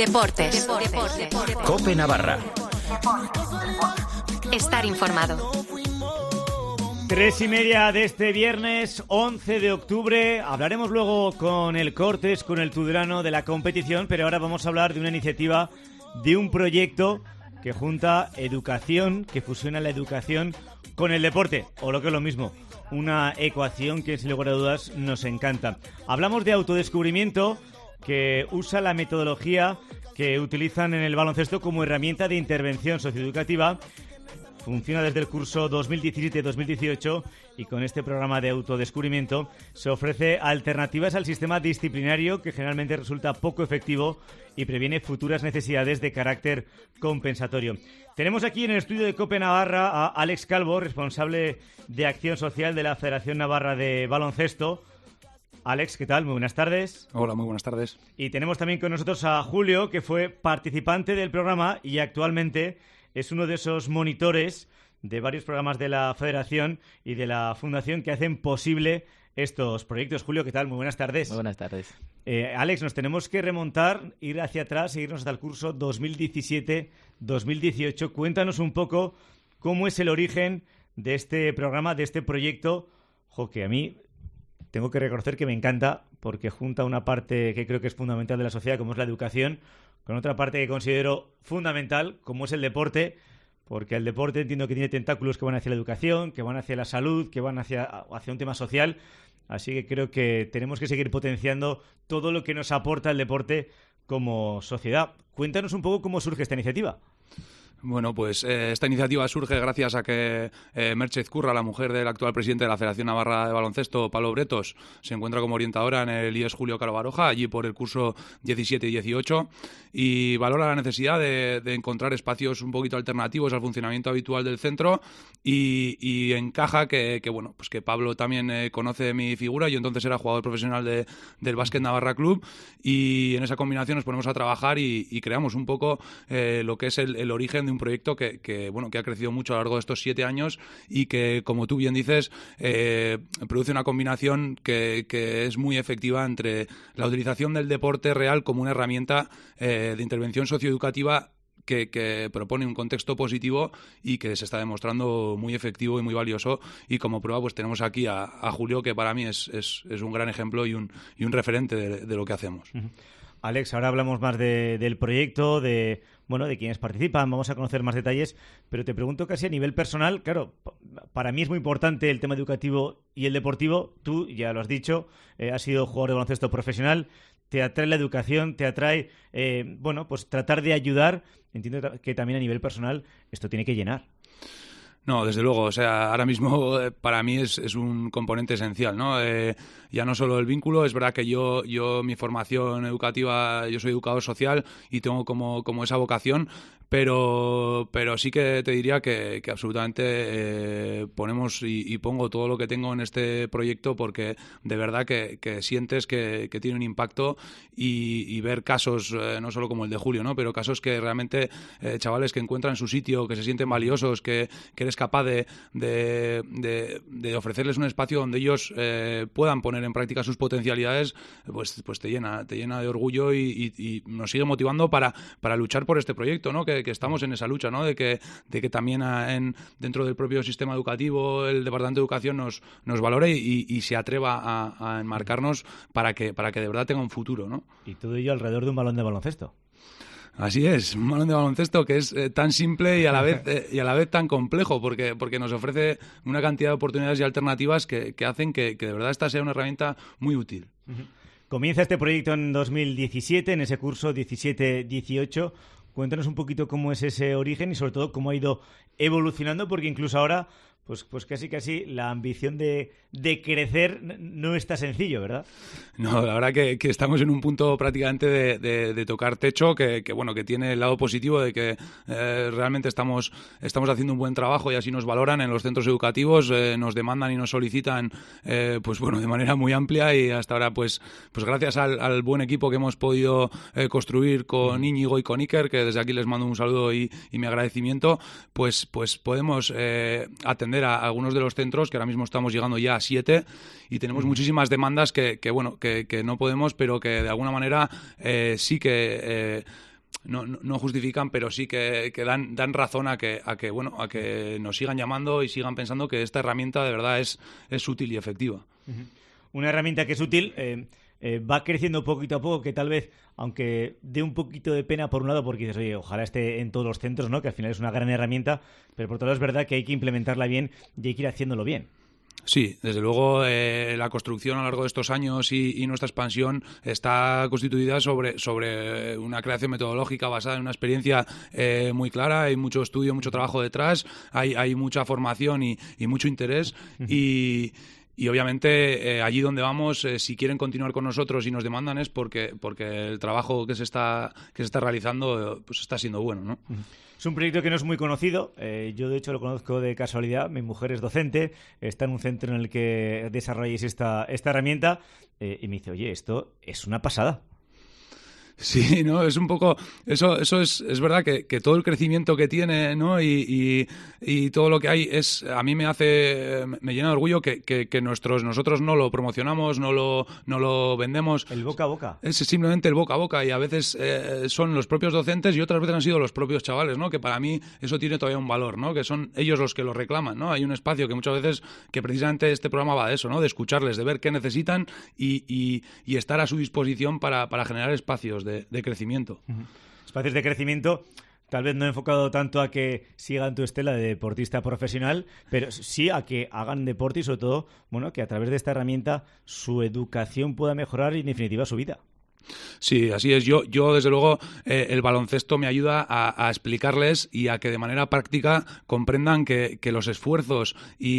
Deportes. COPE Navarra. Estar informado. 3:30 de este viernes 11 de octubre. Hablaremos luego con el Cortes, con el Tudelano de la competición, pero ahora vamos a hablar de una iniciativa, de un proyecto que junta educación, que fusiona la educación con el deporte, o lo que es lo mismo, una ecuación que sin lugar a dudas nos encanta. Hablamos de autodescubrimiento, que usa la metodología que utilizan en el baloncesto como herramienta de intervención socioeducativa. Funciona desde el curso 2017-2018 y con este programa de autodescubrimiento se ofrece alternativas al sistema disciplinario que generalmente resulta poco efectivo y previene futuras necesidades de carácter compensatorio. Tenemos aquí en el estudio de COPE Navarra a Alex Calvo, responsable de Acción Social de la Federación Navarra de Baloncesto. Alex, ¿qué tal? Muy buenas tardes. Hola, muy buenas tardes. Y tenemos también con nosotros a Julio, que fue participante del programa y actualmente es uno de esos monitores de varios programas de la Federación y de la Fundación que hacen posible estos proyectos. Julio, ¿qué tal? Muy buenas tardes. Muy buenas tardes. Alex, nos tenemos que remontar, ir hacia atrás e irnos hasta el curso 2017-2018. Cuéntanos un poco cómo es el origen de este programa, de este proyecto, que a mí tengo que reconocer que me encanta porque junta una parte que creo que es fundamental de la sociedad, como es la educación, con otra parte que considero fundamental, como es el deporte, porque el deporte entiendo que tiene tentáculos que van hacia la educación, que van hacia la salud, que van hacia un tema social. Así que creo que tenemos que seguir potenciando todo lo que nos aporta el deporte como sociedad. Cuéntanos un poco cómo surge esta iniciativa. Bueno, pues esta iniciativa surge gracias a que Merche Ezcurra, la mujer del actual presidente de la Federación Navarra de Baloncesto, Pablo Bretos, se encuentra como orientadora en el IES Julio Caro Baroja, allí por el curso 17 y 18, y valora la necesidad de encontrar espacios un poquito alternativos al funcionamiento habitual del centro y encaja que Pablo también conoce mi figura. Yo entonces era jugador profesional del Básquet Navarra Club y en esa combinación nos ponemos a trabajar y creamos un poco lo que es el origen de un proyecto que ha crecido mucho a lo largo de estos 7 años y que, como tú bien dices, produce una combinación que es muy efectiva entre la utilización del deporte real como una herramienta de intervención socioeducativa que propone un contexto positivo y que se está demostrando muy efectivo y muy valioso. Y como prueba pues tenemos aquí a Julio, que para mí es un gran ejemplo y un referente de lo que hacemos. Uh-huh. Alex, ahora hablamos más del proyecto, de quienes participan, vamos a conocer más detalles, pero te pregunto casi a nivel personal. Claro, para mí es muy importante el tema educativo y el deportivo. Tú, ya lo has dicho, has sido jugador de baloncesto profesional, te atrae la educación, te atrae, tratar de ayudar. Entiendo que también a nivel personal esto tiene que llenar. No, desde luego, o sea, ahora mismo para mí es un componente esencial, ¿no? Ya no solo el vínculo, es verdad que yo mi formación educativa, yo soy educador social y tengo como esa vocación, pero sí que te diría que absolutamente ponemos y pongo todo lo que tengo en este proyecto porque de verdad que sientes que tiene un impacto y ver casos, no solo como el de Julio, ¿no? Pero casos que realmente, chavales que encuentran su sitio, que se sienten valiosos, que eres capaz de ofrecerles un espacio donde ellos puedan poner en práctica sus potencialidades, pues te llena de orgullo y nos sigue motivando para luchar por este proyecto, ¿no? Que estamos en esa lucha, ¿no? De que también dentro del propio sistema educativo el Departamento de Educación nos valore y se atreva a enmarcarnos para que de verdad tenga un futuro, ¿no? Y todo ello alrededor de un balón de baloncesto. Así es, un balón de baloncesto que es tan simple y a la vez tan complejo porque nos ofrece una cantidad de oportunidades y alternativas que hacen que de verdad esta sea una herramienta muy útil. Uh-huh. Comienza este proyecto en 2017, en ese curso 17-18. Cuéntanos un poquito cómo es ese origen y sobre todo cómo ha ido evolucionando, porque incluso ahora pues casi la ambición de crecer no está sencillo, ¿verdad? No, la verdad que estamos en un punto prácticamente de tocar techo que tiene el lado positivo de que realmente estamos haciendo un buen trabajo y así nos valoran en los centros educativos, nos demandan y nos solicitan de manera muy amplia y hasta ahora pues gracias al buen equipo que hemos podido construir con Íñigo y con Iker, que desde aquí les mando un saludo y mi agradecimiento, pues podemos atender a algunos de los centros, que ahora mismo estamos llegando ya a 7 y tenemos muchísimas demandas que no podemos, pero que de alguna manera sí que no justifican, pero sí que dan razón a que nos sigan llamando y sigan pensando que esta herramienta de verdad es útil y efectiva. Una herramienta que es útil, va creciendo poquito a poco, que tal vez, aunque dé un poquito de pena por un lado, porque dices, oye, ojalá esté en todos los centros, ¿no? Que al final es una gran herramienta, pero por otro lado es verdad que hay que implementarla bien y hay que ir haciéndolo bien. Sí, desde luego la construcción a lo largo de estos años y nuestra expansión está constituida sobre una creación metodológica basada en una experiencia muy clara. Hay mucho estudio, mucho trabajo detrás, hay mucha formación y mucho interés. Y obviamente allí donde vamos, si quieren continuar con nosotros y nos demandan es porque el trabajo que se está realizando pues está siendo bueno, ¿no? Es un proyecto que no es muy conocido. Yo, de hecho, lo conozco de casualidad. Mi mujer es docente, está en un centro en el que desarrolláis esta herramienta y me dice, oye, esto es una pasada. Sí, no, es un poco eso es verdad que todo el crecimiento que tiene, ¿no? y todo lo que hay a mí me llena de orgullo que nosotros no lo promocionamos, no lo vendemos. El boca a boca. Es simplemente el boca a boca y a veces son los propios docentes y otras veces han sido los propios chavales, ¿no? Que para mí eso tiene todavía un valor, ¿no? Que son ellos los que lo reclaman, ¿no? Hay un espacio que muchas veces que precisamente este programa va de eso, ¿no? De escucharles, de ver qué necesitan y estar a su disposición para generar espacios de crecimiento. Espacios de crecimiento, tal vez no enfocado tanto a que sigan tu estela de deportista profesional, pero sí a que hagan deporte y sobre todo, bueno, que a través de esta herramienta su educación pueda mejorar y en definitiva su vida. Sí, así es. Yo desde luego, el baloncesto me ayuda a explicarles y a que de manera práctica comprendan que los esfuerzos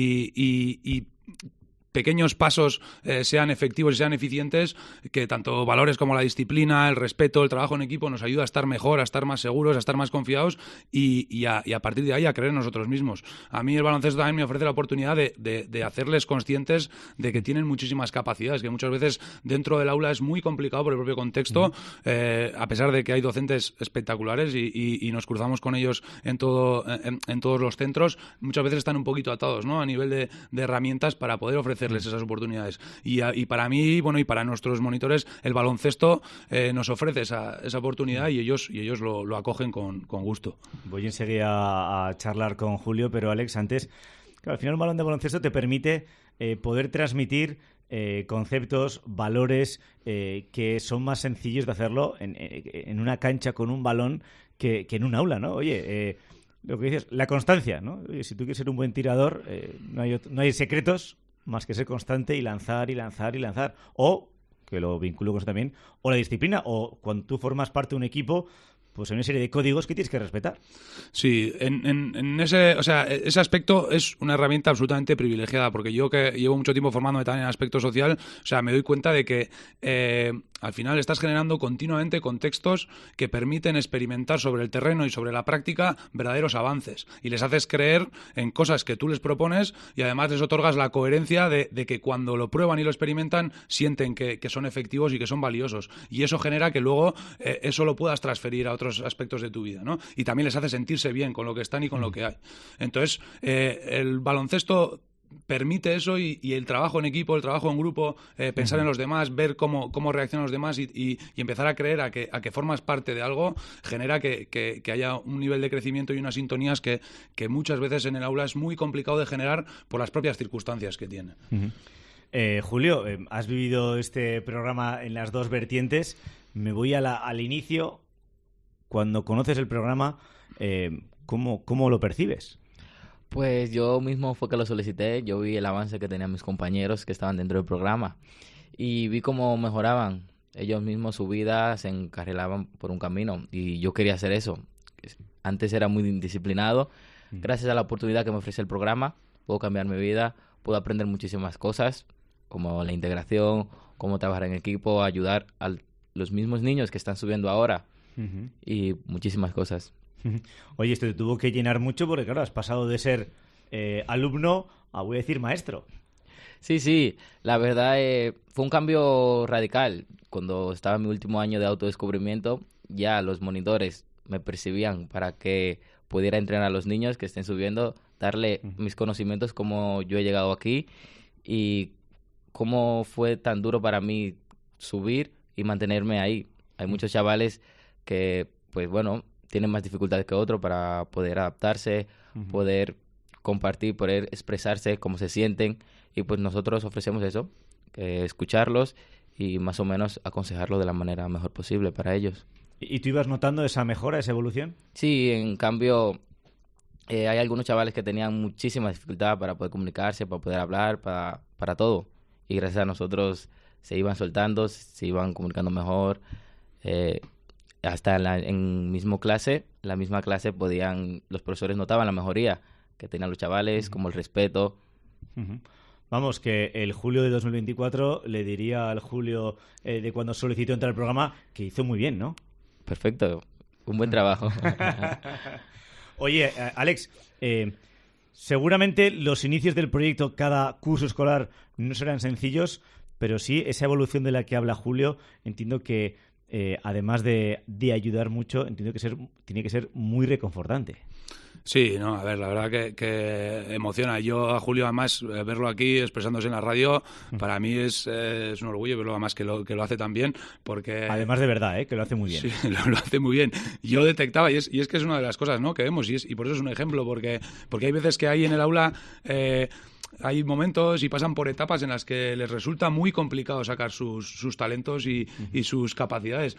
y pequeños pasos sean efectivos y sean eficientes, que tanto valores como la disciplina, el respeto, el trabajo en equipo nos ayuda a estar mejor, a estar más seguros, a estar más confiados y a partir de ahí a creer en nosotros mismos. A mí el baloncesto también me ofrece la oportunidad de hacerles conscientes de que tienen muchísimas capacidades, que muchas veces dentro del aula es muy complicado por el propio contexto, a pesar de que hay docentes espectaculares y nos cruzamos con ellos en todos los centros, muchas veces están un poquito atados, ¿no? A nivel de herramientas para poder ofrecer esas oportunidades y para mí, bueno, y para nuestros monitores el baloncesto nos ofrece esa oportunidad y ellos lo acogen con gusto. Voy enseguida a charlar con Julio, pero Alex, antes, claro, al final un balón de baloncesto te permite poder transmitir conceptos, valores que son más sencillos de hacerlo en una cancha con un balón que en un aula, ¿no? Oye, lo que dices, la constancia, ¿no? Si tú quieres ser un buen tirador, no hay secretos más que ser constante y lanzar y lanzar y lanzar. O, que lo vinculo con eso también, o la disciplina, o cuando tú formas parte de un equipo, pues hay una serie de códigos que tienes que respetar. Sí, en ese aspecto es una herramienta absolutamente privilegiada, porque yo que llevo mucho tiempo formándome también en aspecto social, o sea, me doy cuenta de que al final estás generando continuamente contextos que permiten experimentar sobre el terreno y sobre la práctica verdaderos avances y les haces creer en cosas que tú les propones y además les otorgas la coherencia de que cuando lo prueban y lo experimentan sienten que son efectivos y que son valiosos y eso genera que luego eso lo puedas transferir a otros aspectos de tu vida, ¿no? Y también les hace sentirse bien con lo que están y con lo que hay. Entonces, el baloncesto permite eso y el trabajo en equipo, el trabajo en grupo, pensar en los demás, ver cómo reaccionan los demás y empezar a creer a que formas parte de algo, genera que haya un nivel de crecimiento y unas sintonías que muchas veces en el aula es muy complicado de generar por las propias circunstancias que tiene. Julio, has vivido este programa en las dos vertientes. Me voy al inicio. Cuando conoces el programa, ¿cómo lo percibes? Pues yo mismo fue que lo solicité, yo vi el avance que tenían mis compañeros que estaban dentro del programa y vi cómo mejoraban. Ellos mismos su vida se encarrilaban por un camino y yo quería hacer eso. Antes era muy indisciplinado. Gracias a la oportunidad que me ofrece el programa, puedo cambiar mi vida, puedo aprender muchísimas cosas, como la integración, cómo trabajar en equipo, ayudar a los mismos niños que están subiendo ahora. Y muchísimas cosas. Oye, esto te tuvo que llenar mucho porque, claro, has pasado de ser alumno a, voy a decir, maestro. Sí, la verdad fue un cambio radical. Cuando estaba en mi último año de autodescubrimiento, ya los monitores me percibían para que pudiera entrenar a los niños que estén subiendo, darle mis conocimientos como yo he llegado aquí y cómo fue tan duro para mí subir y mantenerme ahí. Hay muchos chavales que pues bueno, tienen más dificultades que otros para poder adaptarse, poder compartir, poder expresarse cómo se sienten, y pues nosotros ofrecemos eso, escucharlos y más o menos aconsejarlos de la manera mejor posible para ellos. ¿Y tú ibas notando esa mejora, esa evolución? Sí, en cambio, hay algunos chavales que tenían muchísima dificultad para poder comunicarse, para poder hablar, para todo. Y gracias a nosotros se iban soltando, se iban comunicando mejor. Hasta en misma clase los profesores notaban la mejoría que tenían los chavales, como el respeto. Vamos, que el Julio de 2024 le diría al Julio de cuando solicitó entrar al programa que hizo muy bien, ¿no? Perfecto, un buen trabajo. Oye, Alex, seguramente los inicios del proyecto, cada curso escolar, no serán sencillos, pero sí esa evolución de la que habla Julio, entiendo que además de ayudar mucho, entiendo que tiene que ser muy reconfortante. Sí, no, a ver, la verdad que emociona. Yo a Julio, además, verlo aquí expresándose en la radio, para mí es un orgullo verlo, además, que lo hace tan bien, porque... Además de verdad, que lo hace muy bien. Sí, lo hace muy bien. Yo detectaba, y es que es una de las cosas, ¿no?, que vemos, y por eso es un ejemplo, porque hay veces que hay en el aula... hay momentos y pasan por etapas en las que les resulta muy complicado sacar sus talentos y sus capacidades.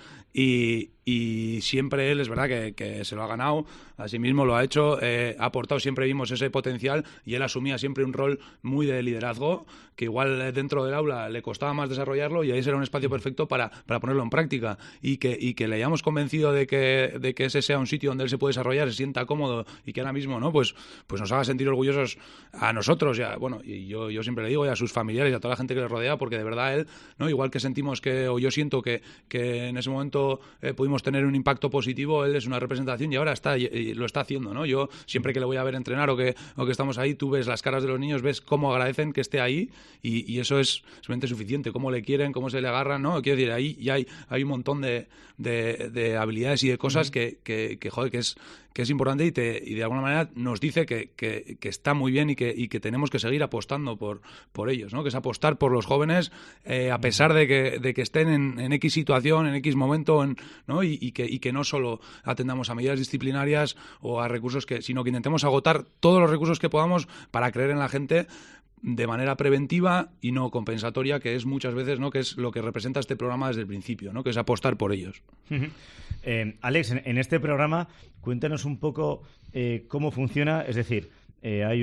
Y siempre él, es verdad que se lo ha ganado, asimismo lo ha hecho, ha aportado, siempre vimos ese potencial y él asumía siempre un rol muy de liderazgo, que igual dentro del aula le costaba más desarrollarlo y ahí será un espacio perfecto para ponerlo en práctica. Y que le hayamos convencido de que ese sea un sitio donde él se puede desarrollar, se sienta cómodo y que ahora mismo, ¿no?, pues nos haga sentir orgullosos a nosotros, y yo siempre le digo, y a sus familiares y a toda la gente que le rodea, porque de verdad él, ¿no?, igual que sentimos o yo siento que en ese momento pudimos tener un impacto positivo, él es una representación y ahora lo está haciendo, ¿no? Yo siempre que le voy a ver entrenar o que estamos ahí, tú ves las caras de los niños, ves cómo agradecen que esté ahí y eso es realmente suficiente, cómo le quieren, cómo se le agarran, ¿no? Quiero decir, ahí ya hay un montón de habilidades y de cosas que es importante y de alguna manera nos dice que está muy bien y que tenemos que seguir apostando por ellos, ¿no? Que es apostar por los jóvenes a pesar de que estén en X situación, en X momento, ¿no? Y que no solo atendamos a medidas disciplinarias o a recursos sino que intentemos agotar todos los recursos que podamos para creer en la gente de manera preventiva y no compensatoria, que es muchas veces, ¿no?, que es lo que representa este programa desde el principio, ¿no?, que es apostar por ellos. Alex, en este programa cuéntanos un poco cómo funciona, es decir, hay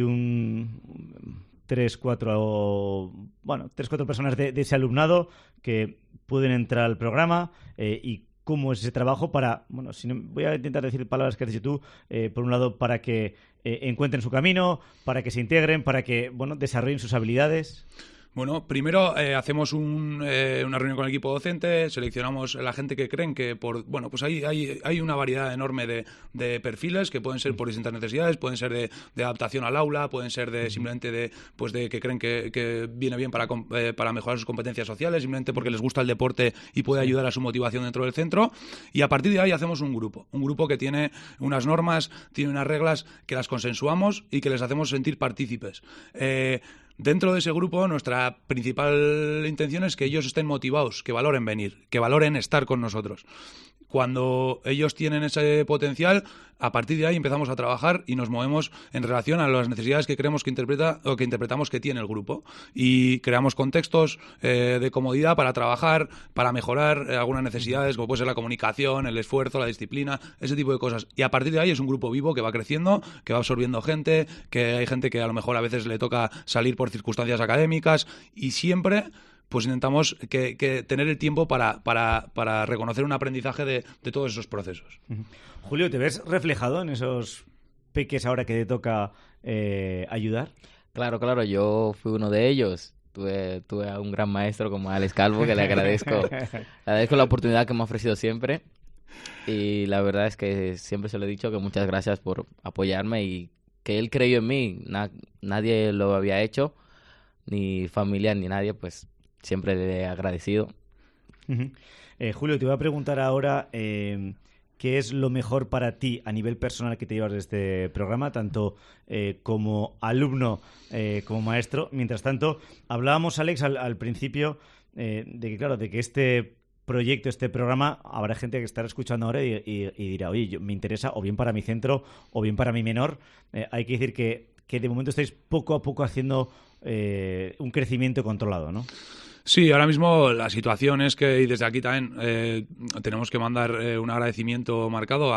tres, cuatro personas de ese alumnado que pueden entrar al programa y cómo es ese trabajo para, voy a intentar decir palabras que has dicho tú, por un lado para que encuentren su camino, para que se integren, para que desarrollen sus habilidades. Bueno, primero hacemos una reunión con el equipo docente, seleccionamos la gente que creen que pues hay una variedad enorme de perfiles que pueden ser por distintas necesidades, pueden ser de adaptación al aula, pueden ser simplemente de que creen que viene bien para mejorar sus competencias sociales, simplemente porque les gusta el deporte y puede ayudar a su motivación dentro del centro, y a partir de ahí hacemos un grupo que tiene unas normas, tiene unas reglas que las consensuamos y que les hacemos sentir partícipes. Dentro de ese grupo, nuestra principal intención es que ellos estén motivados, que valoren venir, que valoren estar con nosotros. Cuando ellos tienen ese potencial, a partir de ahí empezamos a trabajar y nos movemos en relación a las necesidades que creemos que interpretamos que tiene el grupo. Y creamos contextos de comodidad para trabajar, para mejorar algunas necesidades, como puede ser la comunicación, el esfuerzo, la disciplina, ese tipo de cosas. Y a partir de ahí es un grupo vivo que va creciendo, que va absorbiendo gente, que hay gente que a lo mejor a veces le toca salir por circunstancias académicas y siempre... pues intentamos que tener el tiempo para reconocer un aprendizaje de todos esos procesos. Julio, ¿te ves reflejado en esos peques ahora que te toca ayudar? Claro, yo fui uno de ellos. Tuve a un gran maestro como Alex Calvo, que le agradezco la oportunidad que me ha ofrecido siempre. Y la verdad es que siempre se lo he dicho, que muchas gracias por apoyarme y que él creyó en mí. Nadie lo había hecho, ni familia, ni nadie, pues... siempre le he agradecido. Julio, te voy a preguntar ahora qué es lo mejor para ti a nivel personal que te llevas de este programa, tanto como alumno como maestro. Mientras tanto, hablábamos, Alex, al principio de que este proyecto, este programa, habrá gente que estará escuchando ahora y dirá, oye, me interesa o bien para mi centro o bien para mi menor. Hay que decir que de momento estáis poco a poco haciendo un crecimiento controlado, ¿no? Sí, ahora mismo la situación es que, y desde aquí también tenemos que mandar un agradecimiento marcado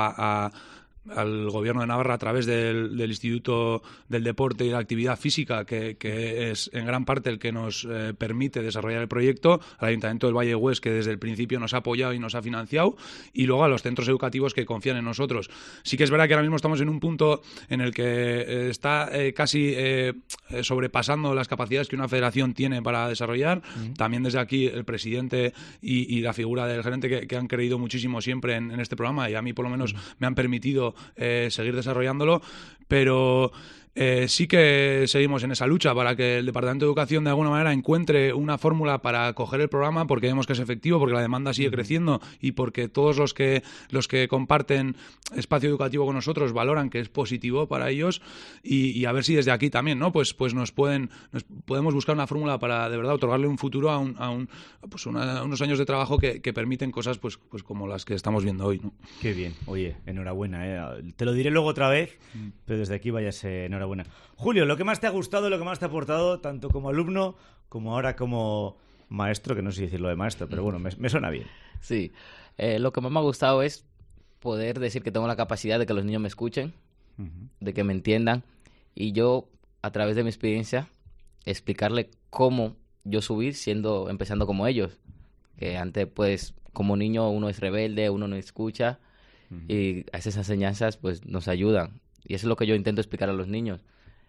al Gobierno de Navarra a través del Instituto del Deporte y la Actividad Física, que es en gran parte el que nos permite desarrollar el proyecto, al Ayuntamiento del Valle de Hues, que desde el principio nos ha apoyado y nos ha financiado, y luego a los centros educativos que confían en nosotros. Sí que es verdad que ahora mismo estamos en un punto en el que está casi sobrepasando las capacidades que una federación tiene para desarrollar. También desde aquí el presidente y la figura del gerente que han creído muchísimo siempre en este programa, y a mí por lo menos me han permitido seguir desarrollándolo, pero sí que seguimos en esa lucha para que el Departamento de Educación de alguna manera encuentre una fórmula para coger el programa, porque vemos que es efectivo, porque la demanda sigue creciendo y porque todos los que comparten espacio educativo con nosotros valoran que es positivo para ellos, y a ver si desde aquí también, ¿no? Pues nos podemos buscar una fórmula para de verdad otorgarle un futuro a unos años de trabajo que permiten cosas pues como las que estamos viendo hoy, ¿no? Qué bien, oye, enhorabuena, te lo diré luego otra vez, pero desde aquí váyase enhorabuena. Julio, lo que más te ha gustado, lo que más te ha aportado, tanto como alumno como ahora como maestro, que no sé decirlo de maestro, pero bueno, me suena bien. Sí, lo que más me ha gustado es poder decir que tengo la capacidad de que los niños me escuchen, de que me entiendan, y yo, a través de mi experiencia, explicarle cómo yo subir empezando como ellos, que antes, pues, como niño uno es rebelde, uno no escucha, y esas enseñanzas, pues, nos ayudan. Y eso es lo que yo intento explicar a los niños.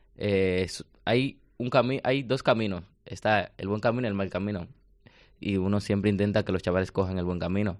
Hay dos caminos. Está el buen camino y el mal camino. Y uno siempre intenta que los chavales cojan el buen camino.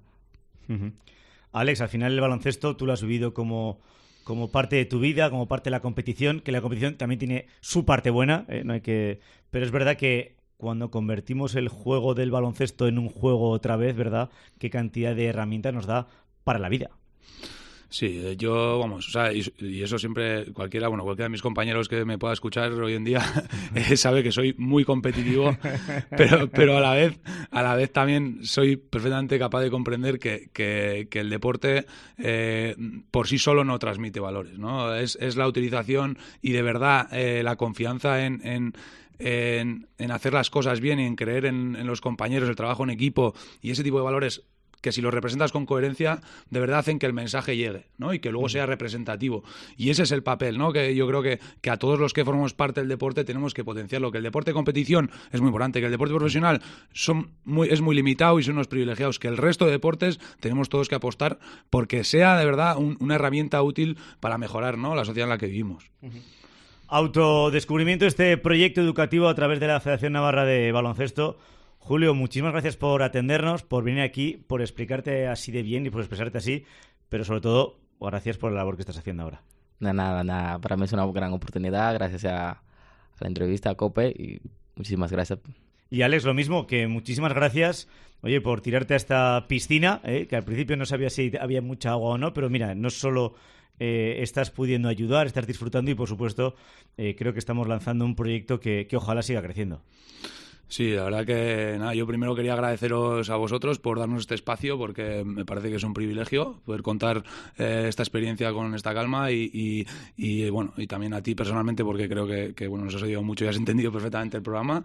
Alex, al final el baloncesto tú lo has vivido como parte de tu vida, como parte de la competición, que la competición también tiene su parte buena, pero es verdad que cuando convertimos el juego del baloncesto en un juego otra vez, ¿verdad? Qué cantidad de herramientas nos da para la vida. Sí, yo, vamos, o sea, y eso siempre, cualquiera de mis compañeros que me pueda escuchar hoy en día sabe que soy muy competitivo, pero a la vez también soy perfectamente capaz de comprender que el deporte por sí solo no transmite valores, ¿no? Es la utilización y de verdad la confianza en hacer las cosas bien y en creer en los compañeros, el trabajo en equipo y ese tipo de valores que si los representas con coherencia, de verdad hacen que el mensaje llegue, ¿no? Y que luego sea representativo. Y ese es el papel, ¿no? Que yo creo que a todos los que formamos parte del deporte tenemos que potenciarlo. Que el deporte de competición es muy importante, que el deporte profesional es muy limitado y son unos privilegiados. Que el resto de deportes tenemos todos que apostar porque sea de verdad una herramienta útil para mejorar, ¿no?, la sociedad en la que vivimos. Autodescubrimiento, este proyecto educativo a través de la Federación Navarra de Baloncesto. Julio, muchísimas gracias por atendernos, por venir aquí, por explicarte así de bien y por expresarte así, pero sobre todo, gracias por la labor que estás haciendo ahora. Nada. Para mí es una gran oportunidad, gracias a la entrevista a COPE, y muchísimas gracias. Y Alex, lo mismo, que muchísimas gracias, oye, por tirarte a esta piscina, que al principio no sabía si había mucha agua o no, pero mira, no solo estás pudiendo ayudar, estás disfrutando y, por supuesto, creo que estamos lanzando un proyecto que ojalá siga creciendo. Sí, la verdad que yo primero quería agradeceros a vosotros por darnos este espacio, porque me parece que es un privilegio poder contar esta experiencia con esta calma y bueno, y también a ti personalmente, porque creo que bueno, nos has ayudado mucho y has entendido perfectamente el programa.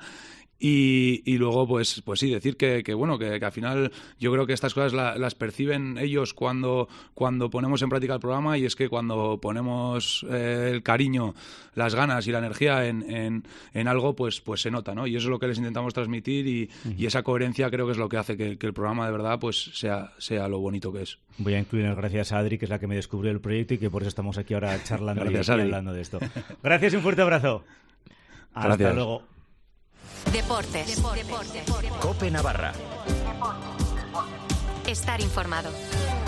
Y luego, pues sí, decir que al final yo creo que estas cosas las perciben ellos cuando ponemos en práctica el programa, y es que cuando ponemos el cariño, las ganas y la energía en algo, pues se nota, ¿no? Y eso es lo que les intentamos transmitir y esa coherencia creo que es lo que hace que el programa de verdad pues sea lo bonito que es. Voy a incluir gracias a Adri, que es la que me descubrió el proyecto y que por eso estamos aquí ahora charlando y hablando de esto. Gracias y un fuerte abrazo. Hasta luego. Deportes. COPE Navarra. Estar informado.